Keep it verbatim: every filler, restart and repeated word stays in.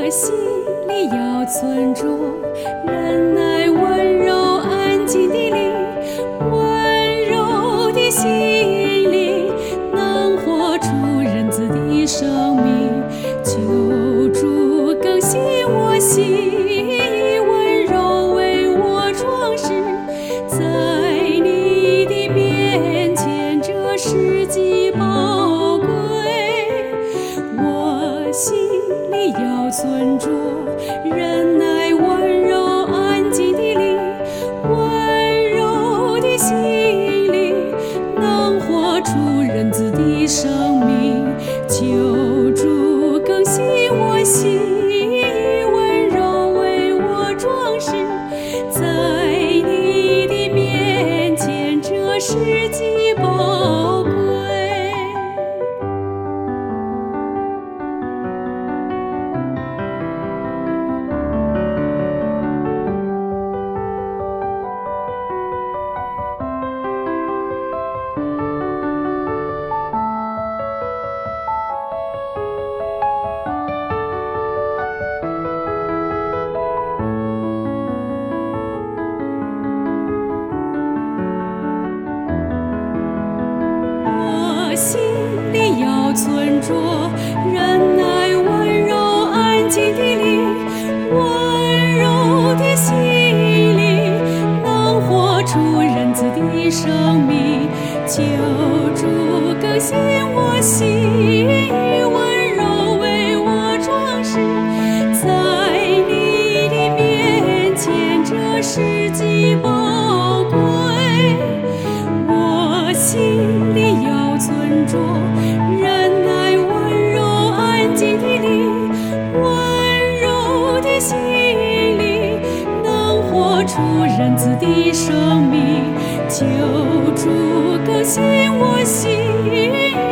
我心里要存着忍耐、温柔、安静的灵，温柔的心灵能活出人子的生命，救主更新我心，温柔为我装饰，在你的面前这世极宝贵。我心里要存着忍耐、温柔、安静的灵，温柔的心灵能活出人子的生命，救主更新我心，温柔为我装饰，在你的面前这世极宝贵。我心里要存着忍耐、温柔、安静的灵，温柔的心灵能活出人子的生命，救主更新我心，温柔为我装饰，在你的面前这世极宝贵。我心里要存着忍耐、温柔、安静的灵，温柔的心灵能活出人子的生命，救主更新我心。